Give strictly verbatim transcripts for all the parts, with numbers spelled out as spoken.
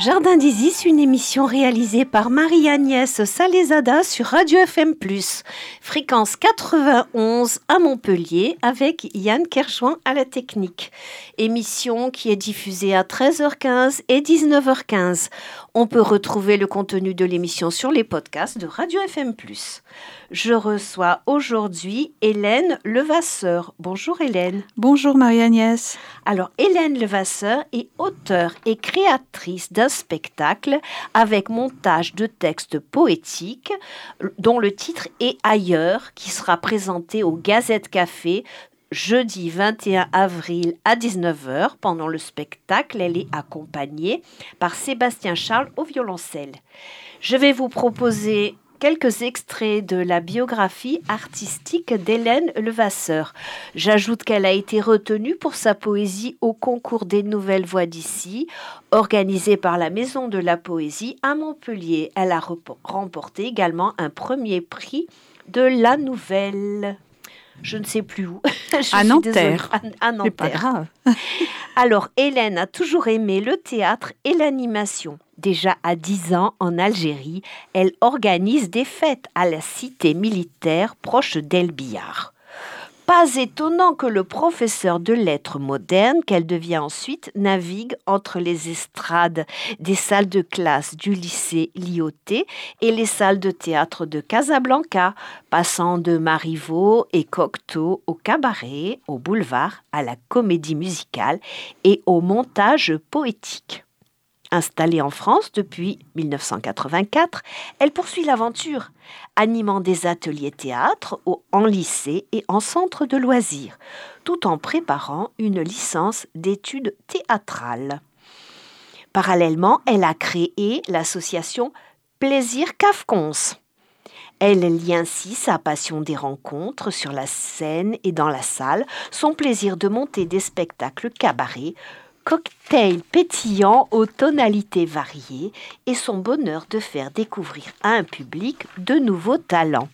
Jardin d'Isis, une émission réalisée par Marie-Agnès Salezada sur Radio F M plus, fréquence quatre-vingt-onze à Montpellier, avec Yann Kerchouan à la technique. Émission qui est diffusée à treize heures quinze et dix-neuf heures quinze. On peut retrouver le contenu de l'émission sur les podcasts de Radio F M plus. Je reçois aujourd'hui Hélène Levasseur. Bonjour Hélène. Bonjour Marie-Agnès. Alors Hélène Levasseur est auteure et créatrice d'un spectacle avec montage de textes poétiques dont le titre est Ailleurs, qui sera présenté au Gazette Café jeudi vingt et un avril à dix-neuf heures. Pendant le spectacle, elle est accompagnée par Sébastien Charles au violoncelle. Je vais vous proposer quelques extraits de la biographie artistique d'Hélène Levasseur. J'ajoute qu'elle a été retenue pour sa poésie au concours des Nouvelles Voix d'ici, organisé par la Maison de la Poésie à Montpellier. Elle a rep- remporté également un premier prix de la Nouvelle. Je ne sais plus où. Je à, suis Nanterre. à, à Nanterre. C'est pas grave. Alors, Hélène a toujours aimé le théâtre et l'animation. Déjà à dix ans, en Algérie, elle organise des fêtes à la cité militaire proche d'El Biar. Pas étonnant que le professeur de lettres modernes, qu'elle devient ensuite, navigue entre les estrades des salles de classe du lycée Lyautey et les salles de théâtre de Casablanca, passant de Marivaux et Cocteau au cabaret, au boulevard, à la comédie musicale et au montage poétique. Installée en France depuis dix-neuf cent quatre-vingt-quatre, elle poursuit l'aventure, animant des ateliers théâtre en lycée et en centre de loisirs, tout en préparant une licence d'études théâtrales. Parallèlement, elle a créé l'association Plaisir Cafcons. Elle lie ainsi sa passion des rencontres sur la scène et dans la salle, son plaisir de monter des spectacles cabarets, cocktail pétillant aux tonalités variées et son bonheur de faire découvrir à un public de nouveaux talents.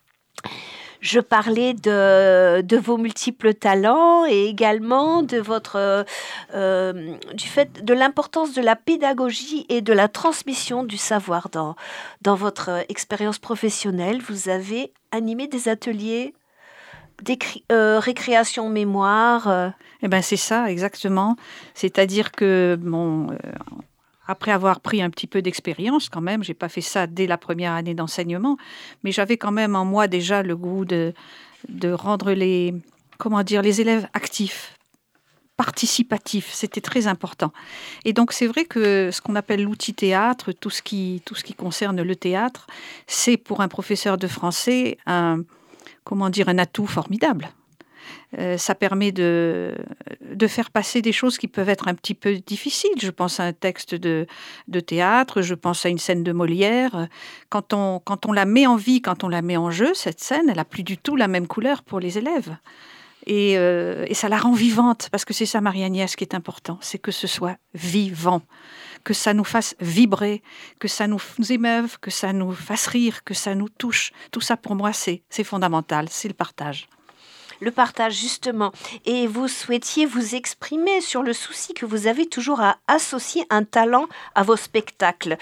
Je parlais de, de vos multiples talents et également de votre euh, du fait de l'importance de la pédagogie et de la transmission du savoir dans, dans votre expérience professionnelle. Vous avez animé des ateliers d'écri- euh, récréation mémoire. Euh. Eh ben c'est ça, exactement. C'est-à-dire que, bon, euh, après avoir pris un petit peu d'expérience quand même, j'ai pas fait ça dès la première année d'enseignement, mais j'avais quand même en moi déjà le goût de, de rendre les, comment dire, les élèves actifs, participatifs. C'était très important. Et donc c'est vrai que ce qu'on appelle l'outil théâtre, tout ce qui, tout ce qui concerne le théâtre, c'est pour un professeur de français un, comment dire, un atout formidable. Euh, ça permet de, de faire passer des choses qui peuvent être un petit peu difficiles. Je pense à un texte de, de théâtre, je pense à une scène de Molière. Quand on, quand on la met en vie, quand on la met en jeu, cette scène, elle n'a plus du tout la même couleur pour les élèves. Et, euh, et ça la rend vivante, parce que c'est ça, Marie-Agnès, qui est important, c'est que ce soit vivant, que ça nous fasse vibrer, que ça nous, nous émeuve, que ça nous fasse rire, que ça nous touche. Tout ça, pour moi, c'est, c'est fondamental, c'est le partage. Le partage, justement. Et vous souhaitiez vous exprimer sur le souci que vous avez toujours à associer un talent à vos spectacles.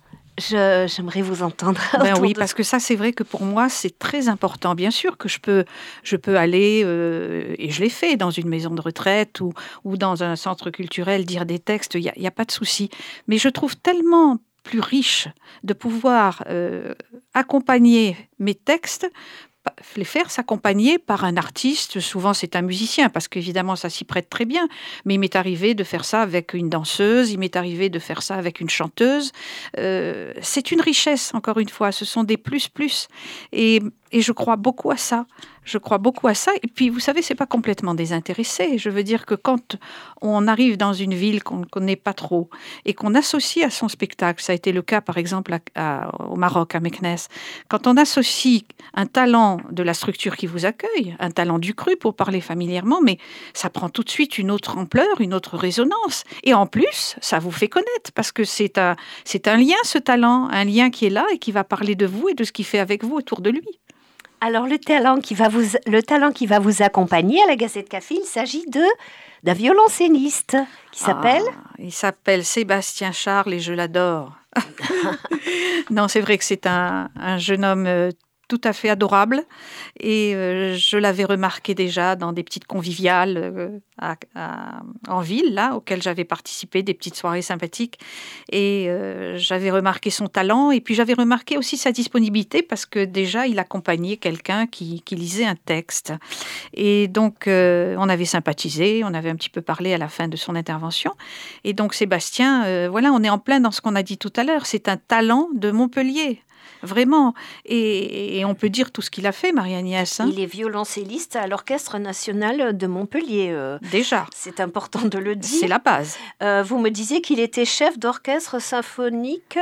Je, j'aimerais vous entendre. Ben oui, de... parce que ça, c'est vrai que pour moi, c'est très important. Bien sûr que je peux, je peux aller, euh, et je l'ai fait, dans une maison de retraite ou, ou dans un centre culturel, dire des textes, il n'y a, y a pas de souci. Mais je trouve tellement plus riche de pouvoir euh, accompagner mes textes, les faire s'accompagner par un artiste. Souvent, c'est un musicien, parce qu'évidemment, ça s'y prête très bien. Mais il m'est arrivé de faire ça avec une danseuse, il m'est arrivé de faire ça avec une chanteuse. Euh, c'est une richesse, encore une fois. Ce sont des plus-plus. Et, et je crois beaucoup à ça. Je crois beaucoup à ça. Et puis, vous savez, c'est pas complètement désintéressé. Je veux dire que quand on arrive dans une ville qu'on ne connaît pas trop et qu'on associe à son spectacle, ça a été le cas, par exemple, à, à, au Maroc, à Meknès, quand on associe un talent de la structure qui vous accueille, un talent du cru, pour parler familièrement, mais ça prend tout de suite une autre ampleur, une autre résonance. Et en plus, ça vous fait connaître, parce que c'est un, c'est un lien, ce talent, un lien qui est là et qui va parler de vous et de ce qu'il fait avec vous autour de lui. Alors, le talent qui va vous, le talent qui va vous accompagner à la Gazette Café, il s'agit de d'un violoncelliste qui s'appelle... Ah, il s'appelle Sébastien Charles et je l'adore. Non, c'est vrai que c'est un, un jeune homme euh, tout à fait adorable et euh, je l'avais remarqué déjà dans des petites conviviales euh, à, à, en ville, là, auxquelles j'avais participé, des petites soirées sympathiques et euh, j'avais remarqué son talent et puis j'avais remarqué aussi sa disponibilité parce que déjà il accompagnait quelqu'un qui, qui lisait un texte et donc euh, on avait sympathisé, on avait un petit peu parlé à la fin de son intervention et donc Sébastien, euh, voilà, on est en plein dans ce qu'on a dit tout à l'heure, c'est un talent de Montpellier. Vraiment. Et, et on peut dire tout ce qu'il a fait, Marie-Agnès. Hein. Il est violoncelliste à l'Orchestre national de Montpellier. Euh, Déjà. C'est important de le dire. C'est la base. Euh, vous me disiez qu'il était chef d'orchestre symphonique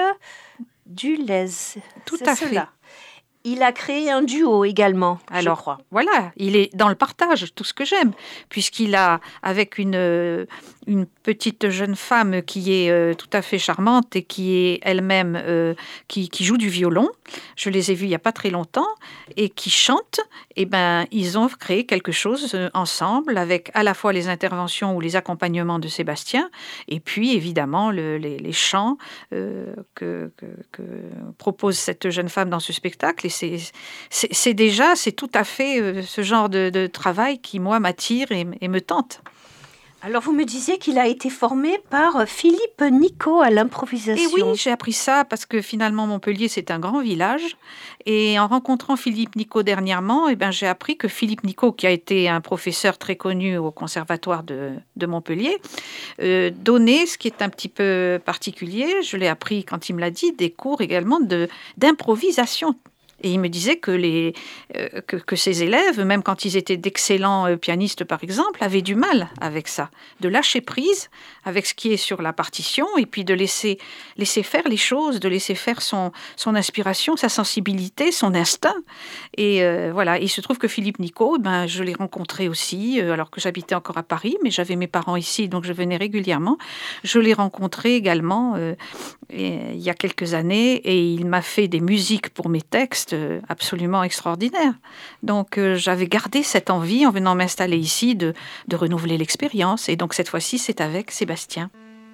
du Lez. Tout C'est à cela. fait. Il a créé un duo également, Alors, je crois. Voilà, il est dans le partage, tout ce que j'aime, puisqu'il a, avec une, une petite jeune femme qui est euh, tout à fait charmante et qui est elle-même, euh, qui, qui joue du violon, je les ai vus il n'y a pas très longtemps, et qui chante, et ben, ils ont créé quelque chose ensemble, avec à la fois les interventions ou les accompagnements de Sébastien, et puis évidemment le, les, les chants euh, que, que, que propose cette jeune femme dans ce spectacle. C'est, c'est, c'est déjà, c'est tout à fait euh, ce genre de, de travail qui, moi, m'attire et, et me tente. Alors, vous me disiez qu'il a été formé par Philippe Nicot à l'improvisation. Et oui, j'ai appris ça parce que finalement, Montpellier, c'est un grand village. Et en rencontrant Philippe Nicot dernièrement, eh ben, j'ai appris que Philippe Nicot, qui a été un professeur très connu au Conservatoire de, de Montpellier, euh, donnait, ce qui est un petit peu particulier, je l'ai appris quand il me l'a dit, des cours également de, d'improvisation. Et il me disait que, les, euh, que, que ses élèves, même quand ils étaient d'excellents euh, pianistes par exemple, avaient du mal avec ça, de lâcher prise avec ce qui est sur la partition et puis de laisser, laisser faire les choses, de laisser faire son, son inspiration, sa sensibilité, son instinct. Et euh, voilà, il se trouve que Philippe Nicot, ben, je l'ai rencontré aussi, euh, alors que j'habitais encore à Paris, mais j'avais mes parents ici, donc je venais régulièrement. Je l'ai rencontré également euh, et, il y a quelques années et il m'a fait des musiques pour mes textes absolument extraordinaire. Donc euh, j'avais gardé cette envie en venant m'installer ici de, de renouveler l'expérience. Et donc cette fois-ci, c'est avec Sébastien.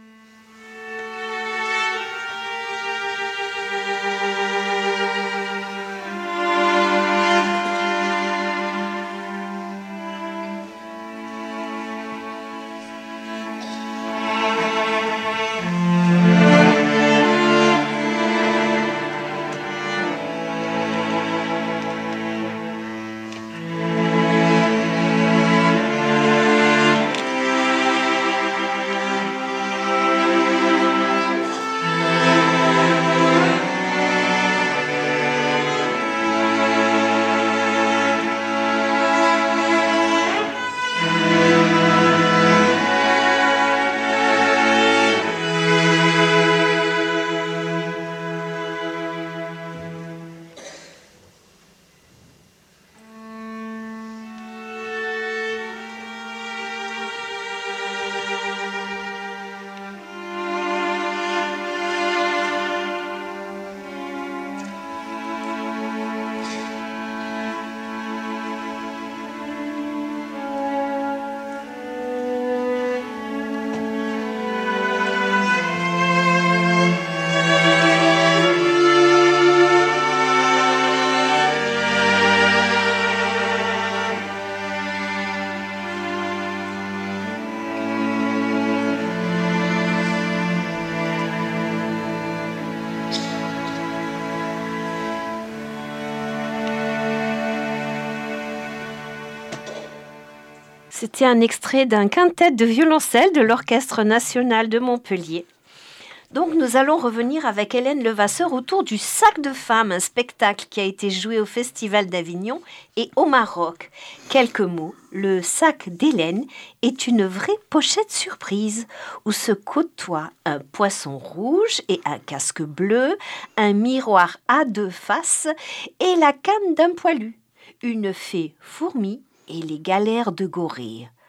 C'était un extrait d'un quintet de violoncelle de l'Orchestre national de Montpellier. Donc nous allons revenir avec Hélène Levasseur autour du Sac de Femmes, un spectacle qui a été joué au Festival d'Avignon et au Maroc. Quelques mots, le sac d'Hélène est une vraie pochette surprise où se côtoient un poisson rouge et un casque bleu, un miroir à deux faces et la canne d'un poilu, une fée fourmi et les galères de Gorée.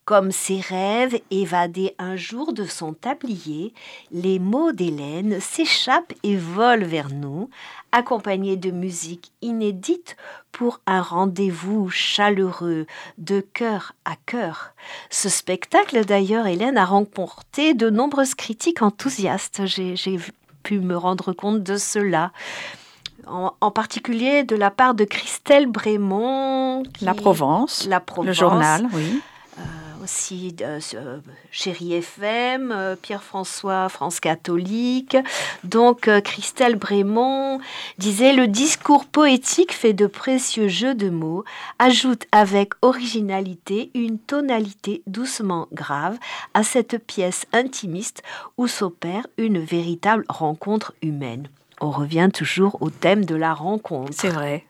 Comme ses rêves évadés un jour de son tablier, les mots d'Hélène s'échappent et volent vers nous, accompagnés de musique inédite pour un rendez-vous chaleureux de cœur à cœur. Ce spectacle, d'ailleurs, Hélène, a remporté de nombreuses critiques enthousiastes. J'ai, j'ai pu me rendre compte de cela. En, en particulier de la part de Christelle Brémond. Qui, La Provence, la Provence, le journal, oui. Euh, aussi euh, euh, Chérie F M, euh, Pierre-François, France catholique. Donc euh, Christelle Brémond disait « Le discours poétique fait de précieux jeux de mots, ajoute avec originalité une tonalité doucement grave à cette pièce intimiste où s'opère une véritable rencontre humaine. » On revient toujours au thème de la rencontre. C'est vrai.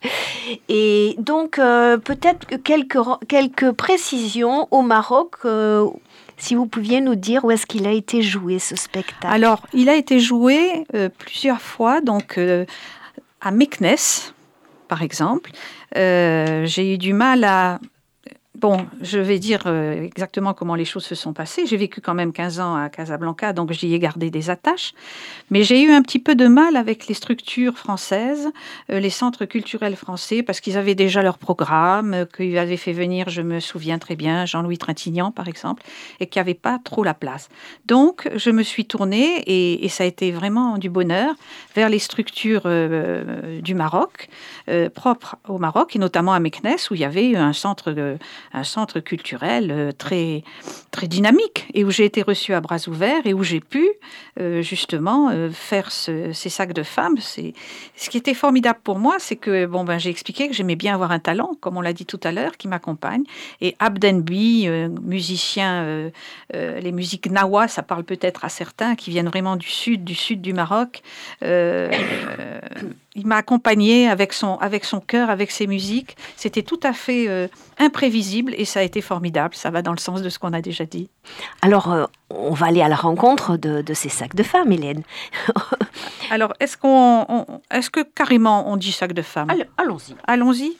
Et donc, euh, peut-être que quelques, quelques précisions au Maroc, euh, si vous pouviez nous dire où est-ce qu'il a été joué, ce spectacle. Alors, il a été joué euh, plusieurs fois, donc euh, à Meknès, par exemple. Euh, j'ai eu du mal à... Bon, je vais dire euh, exactement comment les choses se sont passées. J'ai vécu quand même quinze ans à Casablanca, donc j'y ai gardé des attaches. Mais j'ai eu un petit peu de mal avec les structures françaises, euh, les centres culturels français, parce qu'ils avaient déjà leur programme, euh, qu'ils avaient fait venir, je me souviens très bien, Jean-Louis Trintignant, par exemple, et qu'il n'y avait pas trop la place. Donc, je me suis tournée, et, et ça a été vraiment du bonheur, vers les structures euh, du Maroc, euh, propres au Maroc, et notamment à Meknès, où il y avait un centre... Euh, un centre culturel très, très dynamique et où j'ai été reçue à bras ouverts et où j'ai pu euh, justement euh, faire ce, ces sacs de femmes. C'est, ce qui était formidable pour moi, c'est que bon, ben, j'ai expliqué que j'aimais bien avoir un talent, comme on l'a dit tout à l'heure, qui m'accompagne. Et Abdenbi, euh, musicien, euh, euh, les musiques nawa, ça parle peut-être à certains qui viennent vraiment du sud, du sud du Maroc. Euh, euh, il m'a accompagné avec son, avec son cœur, avec ses musiques. C'était tout à fait euh, imprévisible et ça a été formidable. Ça va dans le sens de ce qu'on a déjà dit. Alors, euh, on va aller à la rencontre de, de ces sacs de femmes, Hélène. Alors, est-ce, qu'on, on, est-ce que carrément on dit sac de femmes ? Allez, allons-y. Allons-y.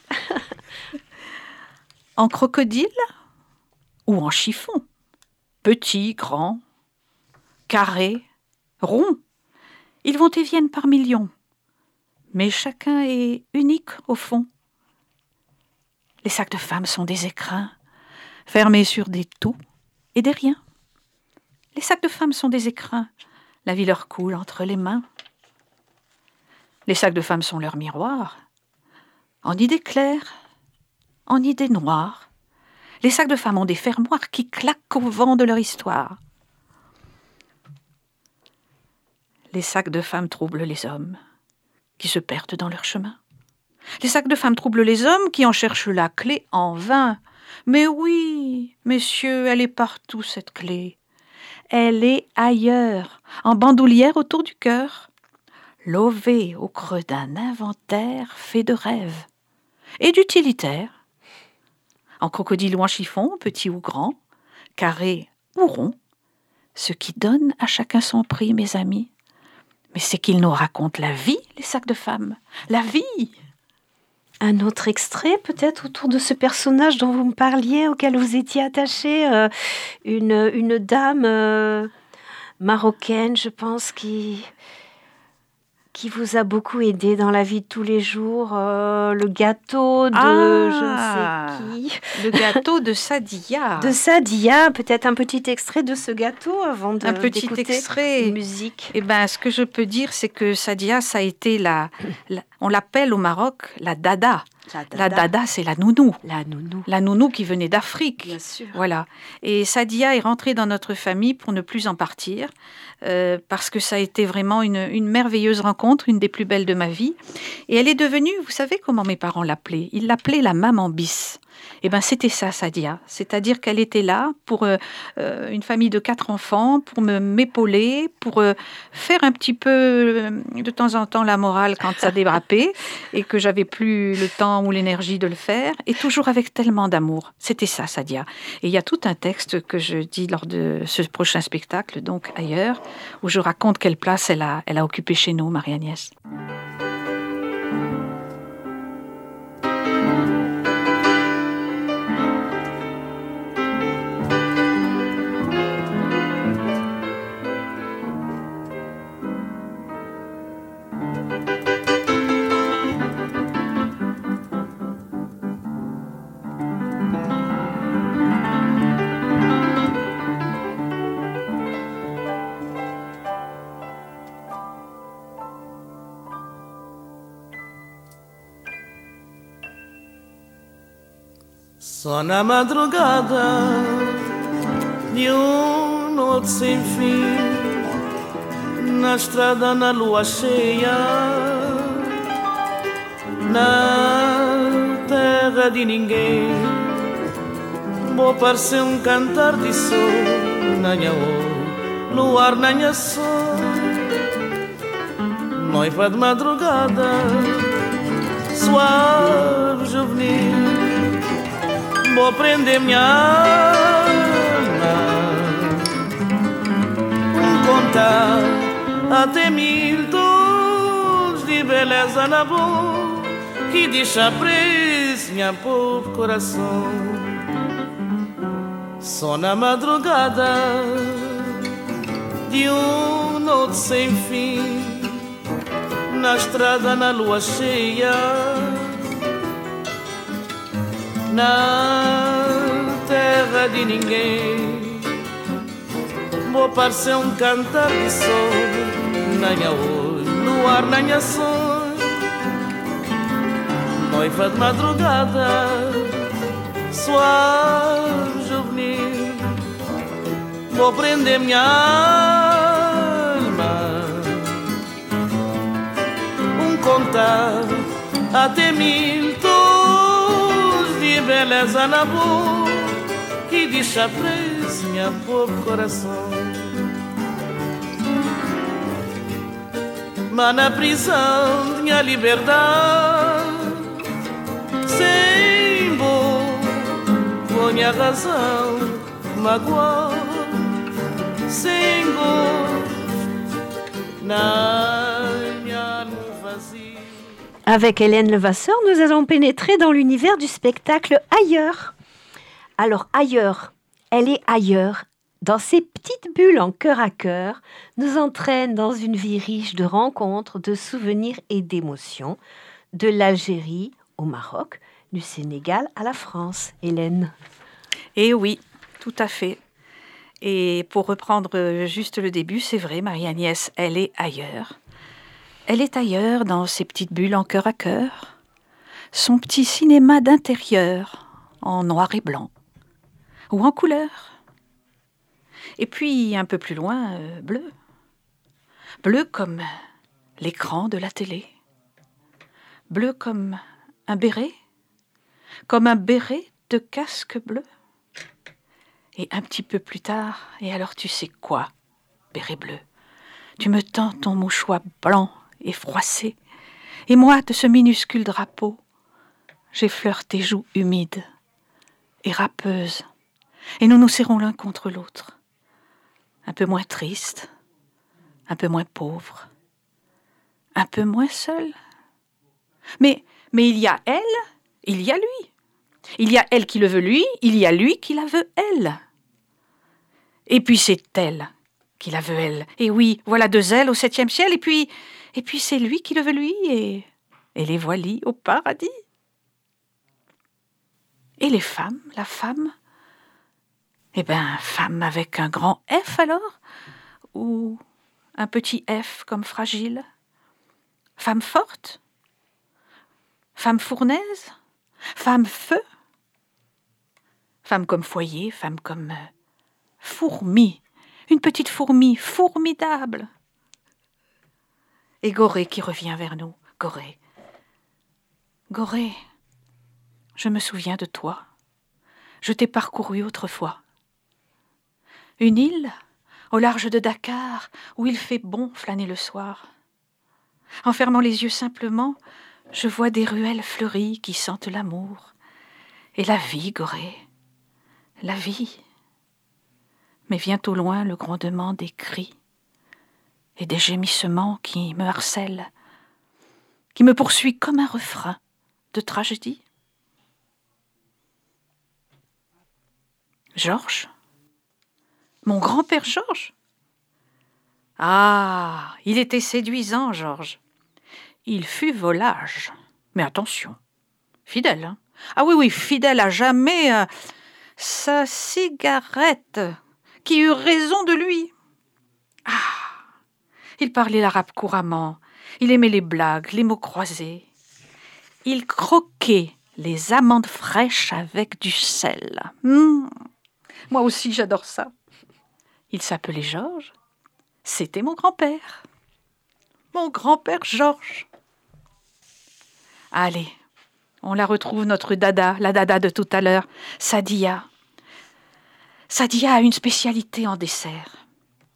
En crocodile ou en chiffon ? Petit, grand, carré, rond. Ils vont et viennent par millions. Mais chacun est unique au fond. Les sacs de femmes sont des écrins, fermés sur des tout et des riens. Les sacs de femmes sont des écrins, la vie leur coule entre les mains. Les sacs de femmes sont leurs miroirs, en idées claires, en idées noires. Les sacs de femmes ont des fermoirs qui claquent au vent de leur histoire. Les sacs de femmes troublent les hommes, qui se perdent dans leur chemin. Les sacs de femmes troublent les hommes qui en cherchent la clé en vain. Mais oui, messieurs, elle est partout cette clé. Elle est ailleurs, en bandoulière autour du cœur, lovée au creux d'un inventaire fait de rêves et d'utilitaires. En crocodile ou en chiffon, petit ou grand, carré ou rond, ce qui donne à chacun son prix, mes amis. Mais c'est qu'ils nous racontent la vie, les sacs de femmes. La vie. Un autre extrait, peut-être, autour de ce personnage dont vous me parliez, auquel vous étiez attaché, euh, une, une dame euh, marocaine, je pense, qui, qui vous a beaucoup aidé dans la vie de tous les jours. Euh, le gâteau de ah, je ne sais qui. Le gâteau de Sadia. De Sadia, peut-être un petit extrait de ce gâteau avant de un petit extrait. Musique. Eh ben, ce que je peux dire, c'est que Sadia, ça a été la, la on l'appelle au Maroc la dada. La dada, la dada c'est la nounou. La nounou. La nounou qui venait d'Afrique. Bien sûr. Voilà. Et Sadia est rentrée dans notre famille pour ne plus en partir, euh, parce que ça a été vraiment une, une merveilleuse rencontre, une des plus belles de ma vie. Et elle est devenue, vous savez comment mes parents l'appelaient ? Ils l'appelaient la maman bis. Eh bien, c'était ça, Sadia. C'est-à-dire qu'elle était là pour euh, euh, une famille de quatre enfants, pour me m'épauler, pour euh, faire un petit peu, euh, de temps en temps, la morale quand ça dérapait et que j'avais plus le temps ou l'énergie de le faire, et toujours avec tellement d'amour. C'était ça, Sadia. Et il y a tout un texte que je dis lors de ce prochain spectacle, donc ailleurs, où je raconte quelle place elle a, elle a occupée chez nous, Marie-Agnès. Só na madrugada de um noite sem fim, na estrada na lua cheia, na terra de ninguém, vou parecer um cantar de sol, nanha o luar nanha sol, noiva de madrugada, suave juvenil, vou prender minha alma, contar até mil tons de beleza na boca que deixa preso minha pobre coração. Só na madrugada de um noite sem fim, na estrada na lua cheia, na terra de ninguém, vou parecer um cantar de sol, nanha olho, luar nanha sol, noiva de madrugada, suave juvenil, vou prender minha alma, um contar até mil tons de beleza na boca que deixa preso minha pobre coração. Mas na prisão de minha liberdade, sem boa minha razão, magoar, sem gosto, na minha alma vazia. Avec Hélène Levasseur, nous allons pénétrer dans l'univers du spectacle Ailleurs. Alors Ailleurs, elle est ailleurs. Dans ces petites bulles en cœur à cœur, nous entraîne dans une vie riche de rencontres, de souvenirs et d'émotions, de l'Algérie au Maroc, du Sénégal à la France. Hélène. Eh oui, tout à fait. Et pour reprendre juste le début, c'est vrai, Marie-Agnès, elle est ailleurs. Elle est ailleurs dans ses petites bulles en cœur à cœur, son petit cinéma d'intérieur en noir et blanc ou en couleur. Et puis un peu plus loin, euh, bleu. Bleu comme l'écran de la télé. Bleu comme un béret, comme un béret de casque bleu. Et un petit peu plus tard, et alors tu sais quoi, béret bleu, tu me tends ton mouchoir blanc et froissé, et moi, de ce minuscule drapeau, j'effleure tes joues humides et râpeuses, et nous nous serrons l'un contre l'autre, un peu moins triste, un peu moins pauvre, un peu moins seul. Mais, mais il y a elle, il y a lui. Il y a elle qui le veut lui, il y a lui qui la veut elle. Et puis c'est elle qui la veut elle. Et oui, voilà deux ailes au septième ciel, et puis, et puis c'est lui qui le veut lui, et, et les voili au paradis. Et les femmes, la femme, eh bien, femme avec un grand F alors, ou un petit F comme fragile, femme forte, femme fournaise, femme feu, femme comme foyer, femme comme euh, fourmi, une petite fourmi formidable. Et Gorée qui revient vers nous, Gorée. Gorée, je me souviens de toi, je t'ai parcouru autrefois. Une île au large de Dakar où il fait bon flâner le soir. En fermant les yeux simplement, je vois des ruelles fleuries qui sentent l'amour. Et la vie, Gorée, la vie. Mais vient au loin le grondement des cris et des gémissements qui me harcèlent, qui me poursuit comme un refrain de tragédie. Georges ? Mon grand-père Georges ? Ah, il était séduisant, Georges. Il fut volage. Mais attention, fidèle, hein ? Ah oui, oui, fidèle à jamais. Euh, sa cigarette, qui eut raison de lui. Ah, il parlait l'arabe couramment. Il aimait les blagues, les mots croisés. Il croquait les amandes fraîches avec du sel. Mmh. Moi aussi, j'adore ça. Il s'appelait Georges. C'était mon grand-père. Mon grand-père Georges. Allez, on la retrouve, notre dada, la dada de tout à l'heure, Sadia. Sadia a une spécialité en dessert.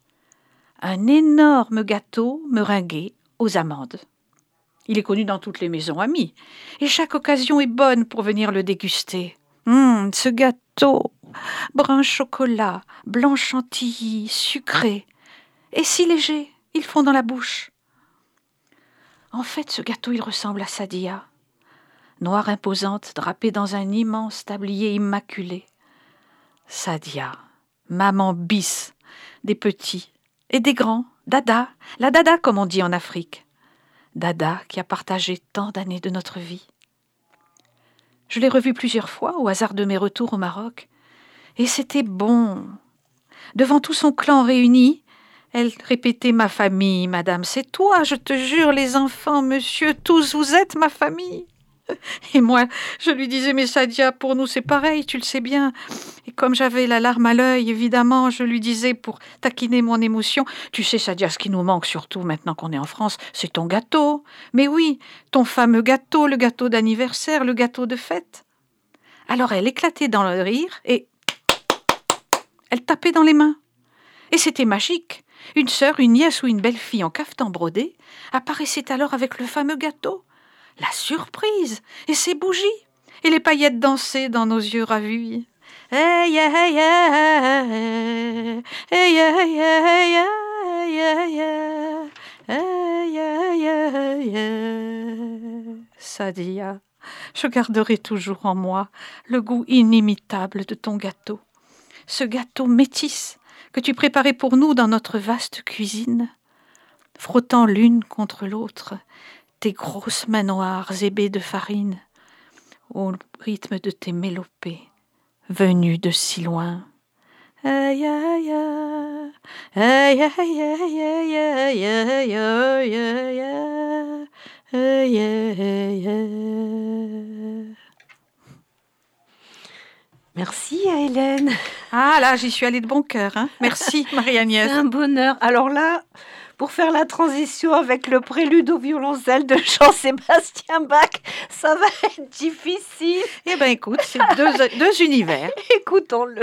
Un énorme gâteau meringué aux amandes. Il est connu dans toutes les maisons amies, et chaque occasion est bonne pour venir le déguster. Hum, ce gâteau, brun chocolat, blanc chantilly, sucré, et si léger, il fond dans la bouche. En fait, ce gâteau, il ressemble à Sadia, noire imposante, drapée dans un immense tablier immaculé. Sadia, maman bis, des petits et des grands, dada, la dada comme on dit en Afrique. Dada qui a partagé tant d'années de notre vie. Je l'ai revue plusieurs fois au hasard de mes retours au Maroc, et c'était bon. Devant tout son clan réuni, elle répétait « Ma famille, madame, c'est toi, je te jure, les enfants, monsieur, tous, vous êtes ma famille !» Et moi, je lui disais « Mais Sadia, pour nous, c'est pareil, tu le sais bien. » Et comme j'avais la larme à l'œil, évidemment, je lui disais pour taquiner mon émotion « Tu sais, Sadia, ce qui nous manque surtout maintenant qu'on est en France, c'est ton gâteau. Mais oui, ton fameux gâteau, le gâteau d'anniversaire, le gâteau de fête. » Alors elle éclatait dans le rire et elle tapait dans les mains. Et c'était magique. Une sœur, une nièce ou une belle-fille en cafetan brodé apparaissait alors avec le fameux gâteau. La surprise, et ses bougies, et les paillettes dansaient dans nos yeux ravis. Hey, yeah, yeah, hey, yeah, yeah, yeah, yeah, hey, yeah, yeah, yeah. Sadia, je garderai toujours en moi le goût inimitable de ton gâteau. Ce gâteau métis que tu préparais pour nous dans notre vaste cuisine, frottant l'une contre l'autre tes grosses mains noires ébées de farine, au rythme de tes mélopées, venues de si loin. Aïe, aïe, aïe, aïe, aïe, aïe, aïe, aïe, aïe, aïe, aïe. Merci Hélène. Ah là, j'y suis allée de bon cœur. Hein. Merci Marie-Agnès. C'est un bonheur. Alors là, pour faire la transition avec le prélude au violoncelle de Jean-Sébastien Bach, ça va être difficile. Eh bien écoute, c'est deux, deux univers. Écoutons-le.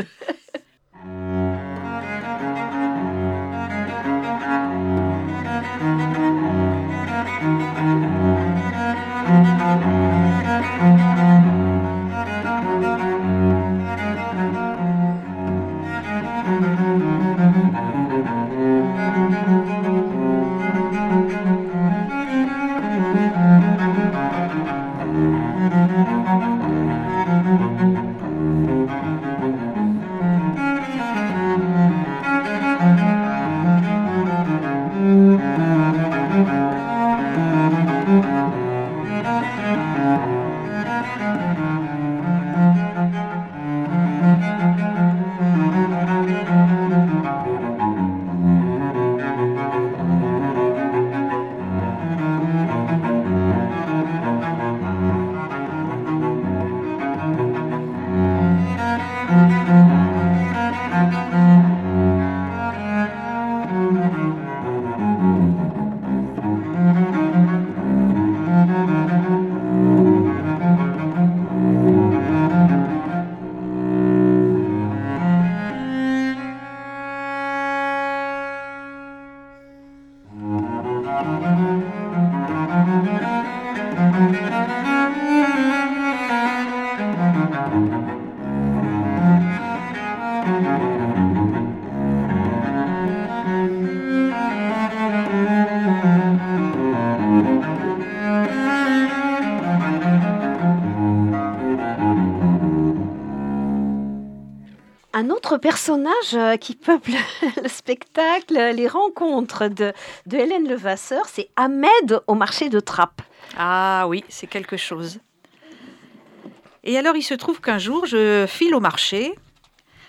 Un autre personnage qui peuple le spectacle, les rencontres de, de Hélène Levasseur, c'est Ahmed au marché de Trappes. Ah oui, c'est quelque chose. Et alors, il se trouve qu'un jour, je file au marché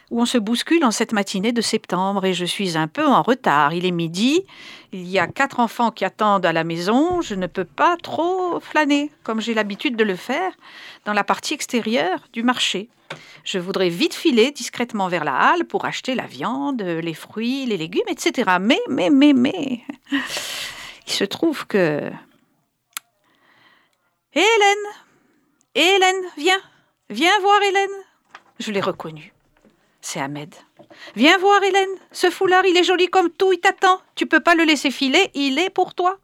où on se bouscule en cette matinée de septembre et je suis un peu en retard. Il est midi, il y a quatre enfants qui attendent à la maison, je ne peux pas trop flâner comme j'ai l'habitude de le faire dans la partie extérieure du marché. Je voudrais vite filer discrètement vers la halle pour acheter la viande, les fruits, les légumes, et cetera. Mais, mais, mais, mais, il se trouve que... Hélène, Hélène, viens, viens voir Hélène. Je l'ai reconnue. C'est Ahmed. Viens voir, Hélène. Ce foulard, il est joli comme tout, il t'attend. Tu peux pas le laisser filer, il est pour toi.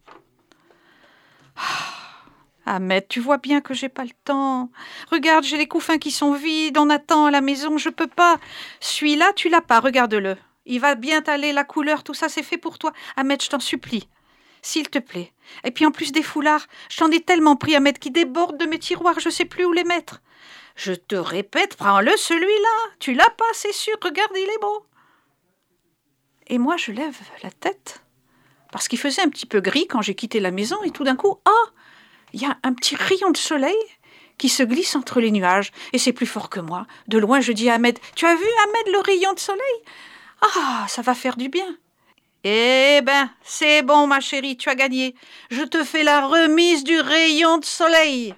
Ah, Ahmed, tu vois bien que j'ai pas le temps. Regarde, j'ai les couffins qui sont vides, on attend à la maison, je peux pas. Celui-là, tu l'as pas, regarde-le. Il va bien t'aller, la couleur, tout ça, c'est fait pour toi. Ahmed, je t'en supplie. S'il te plaît. Et puis en plus des foulards, j'en ai tellement pris, Ahmed, qui débordent de mes tiroirs, je sais plus où les mettre. Je te répète, prends-le celui-là. Tu l'as pas, c'est sûr. Regarde, il est beau. Et moi, je lève la tête parce qu'il faisait un petit peu gris quand j'ai quitté la maison et tout d'un coup, ah, il y a un petit rayon de soleil qui se glisse entre les nuages et c'est plus fort que moi. De loin, je dis à Ahmed, tu as vu, Ahmed, le rayon de soleil? Ah, ça va faire du bien. Eh ben, c'est bon, ma chérie, tu as gagné. Je te fais la remise du rayon de soleil.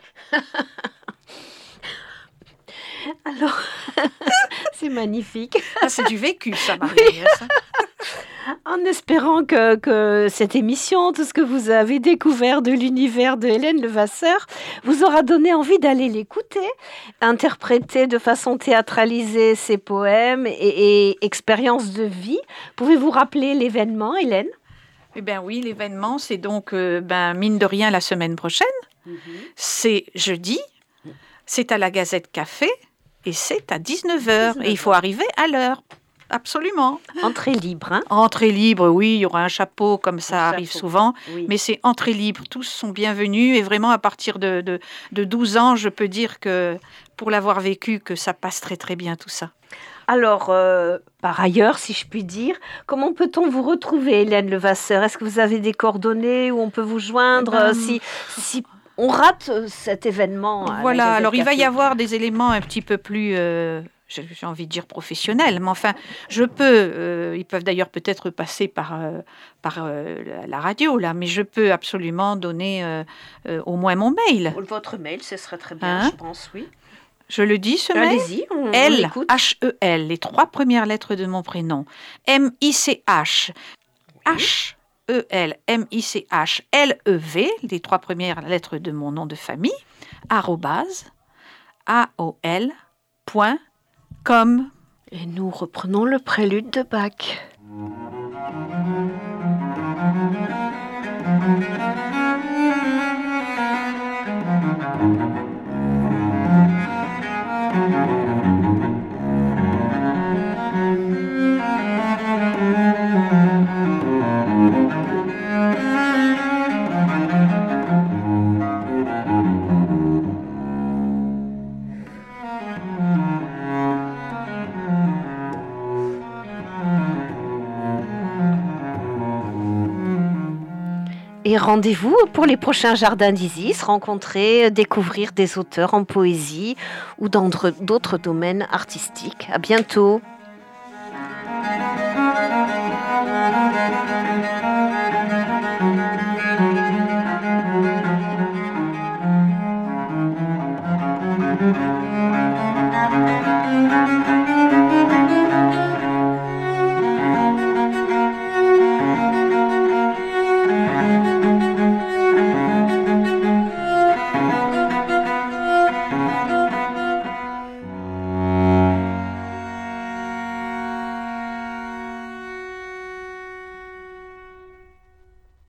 Alors, c'est magnifique. Ah, c'est du vécu, ça, Marie. Oui. En espérant que, que cette émission, tout ce que vous avez découvert de l'univers de Hélène Levasseur, vous aura donné envie d'aller l'écouter, interpréter de façon théâtralisée ses poèmes et, et expériences de vie. Pouvez-vous rappeler l'événement, Hélène? Eh bien oui, l'événement, c'est donc, euh, ben, mine de rien, la semaine prochaine. Mm-hmm. C'est jeudi, c'est à la Gazette Café. Et c'est à dix-neuf heures. Et il faut arriver à l'heure. Absolument. Entrée libre. Hein entrée libre, oui. Il y aura un chapeau, comme ça un arrive chapeau. souvent. Oui. Mais c'est entrée libre. Tous sont bienvenus. Et vraiment, à partir de, de, de douze ans, je peux dire que, pour l'avoir vécu, que ça passe très, très bien, tout ça. Alors, euh, par ailleurs, si je puis dire, comment peut-on vous retrouver, Hélène Levasseur? Est-ce que vous avez des coordonnées où on peut vous joindre ben... si... si... on rate cet événement. Voilà, alors il va y avoir des éléments un petit peu plus, euh, j'ai envie de dire professionnels, mais enfin, je peux, euh, ils peuvent d'ailleurs peut-être passer par, euh, par euh, la radio, là, mais je peux absolument donner euh, euh, au moins mon mail. Votre mail, ce serait très bien, hein? Je pense, oui. Je le dis, ce mail? Allez-y, on, L, on l'écoute. H E L, les trois premières lettres de mon prénom. M I C H. Oui. H. E L M I C H L E V, les trois premières lettres de mon nom de famille, arrobase, A O L point com. Et nous reprenons le prélude de Bach. Et rendez-vous pour les prochains Jardins d'Isis, rencontrer, découvrir des auteurs en poésie ou dans d'autres domaines artistiques. À bientôt.